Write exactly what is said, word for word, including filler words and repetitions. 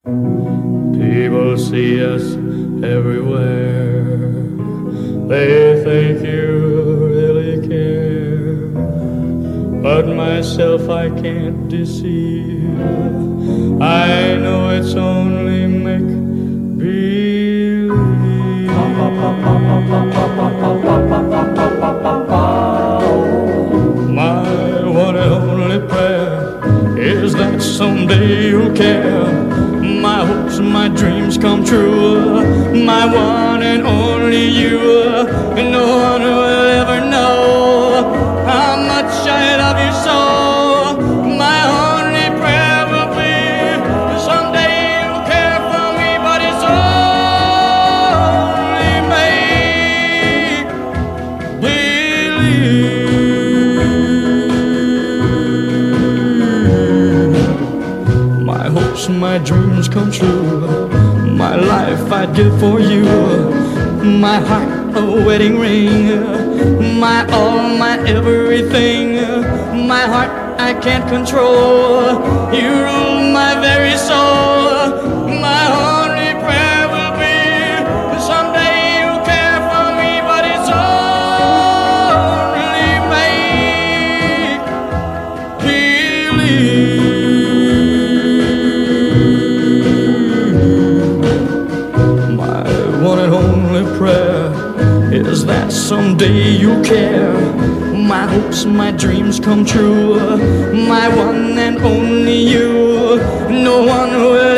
People see us everywhere. They think you really care. But myself I can't deceive. I know it's only make believe. My one and only prayer is that someday you'll care. My hopes, my dreams come true. My one and only you. No one will ever know how much I love you so. My only prayer will be someday you'll care for me, but it's only make believe. My hopes, my dreams come true. My life I'd give for you. My heart a wedding ring. My all, my everything. My heart I can't control. You rule my very soul. My only prayer will be someday you'll care for me, but it's only make believe. My one and only prayer is that someday you'll care. My hopes, my dreams come true. My one and only you. No one will